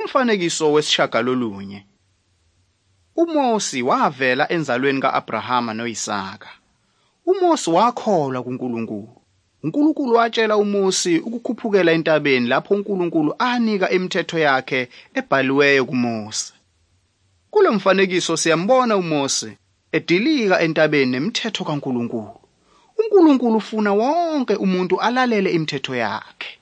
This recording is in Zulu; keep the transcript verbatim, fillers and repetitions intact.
Umfanekiso wesishagalolunye. uMosi wavela enzalweni ka-Abrahama noYisaka. uMosi wakholwa kuNkulunkulu. uNkulunkulu watshela uMosi ukukhuphukela entabeni lapho uNkulunkulu anika imithetho yakhe ebhaliweyo kuMosi. Kulo mfanekiso siyambona uMosi edilika entabeni nemithetho kaNkulunkulu. uNkulunkulu ufuna wonke umuntu alalele imithetho yakhe.